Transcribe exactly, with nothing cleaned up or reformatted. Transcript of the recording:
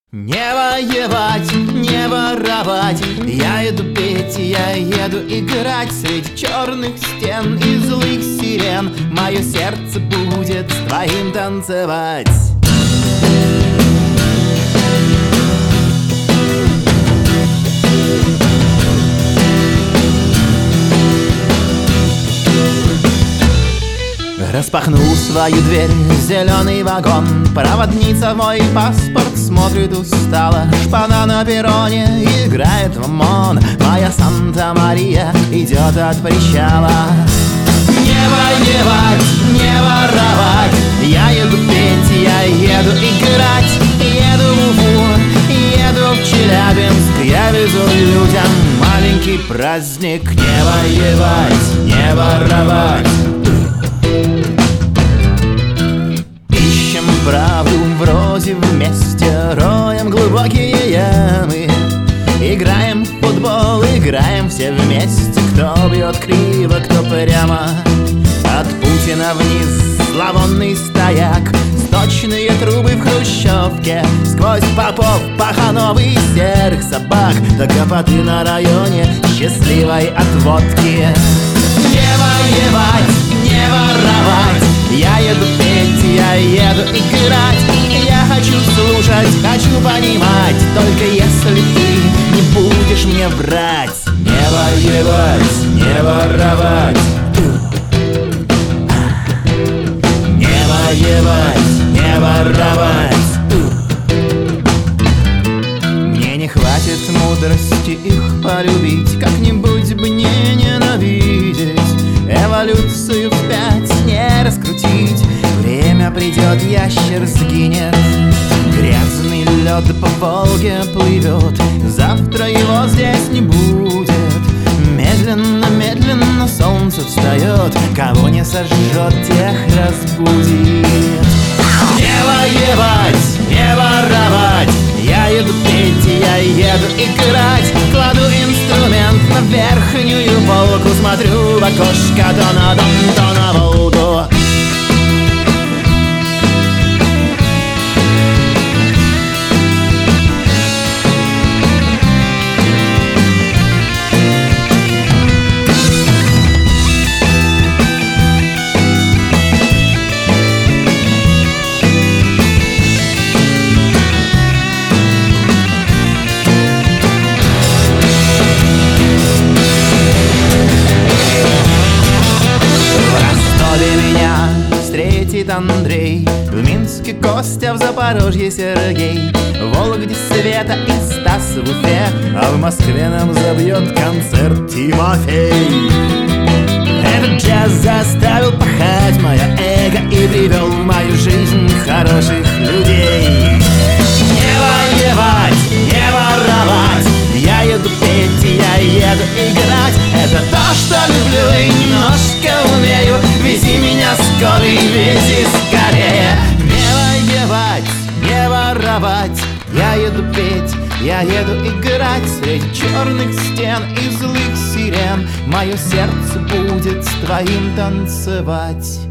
Не воевать, не воровать, я иду петь, я еду играть среди черных стен и злых сирен. Мое сердце будет с твоим танцевать. Распахнул свою дверь зеленый вагон. Проводница в мой паспорт смотрит устало. Шпана на перроне играет в ОМОН. Моя Санта-Мария идет от причала. Не воевать, не воровать, я еду петь, я еду играть. Еду в Уфу, еду в Челябинск, я везу людям маленький праздник. Не воевать, не воровать. Ищем правду вроде вместе, роем глубокие ямы. Играем в футбол, играем все вместе. Кто бьет криво, кто прямо. От Путина вниз зловонный стояк, сточные трубы в хрущевке. Сквозь попов, паханов и серых собак до копоты на районе счастливой от водки. Не воевать, не воровать, я еду петь, я еду играть. Я хочу слушать, хочу понимать, только если ты не будешь мне врать. Не воевать, не воровать, не воевать, не воровать. Мне не хватит мудрости их полюбить, как-нибудь бы не ненавидеть. Эволюцию вспять не раскрутить. Время придет, ящер сгинет, грязный лед по Волге плывет. Завтра его здесь не будет. Медленно, медленно солнце встает. Кого не сожжет, тех разбудит. Не воевать, не воровать, я еду петь, я еду играть. Кладу инструмент на верхнюю полку, смотрю в окошко то на дом, то на Волгу. Андрей, в Минске Костя, в Запорожье Сергей, в Вологде Света и Стас в Уфе, а в Москве нам забьет концерт Тимофей. Этот джаз заставил пахать мое эго и привел в мою жизнь хороших людей. Не воевать, не воровать, я еду петь, я еду играть. Это то, что люблю и немножко умею. Вези меня скорей, вези скорее. Не воевать, не воровать, я еду петь, я еду играть. Среди черных стен и злых сирен мое сердце будет с твоим танцевать.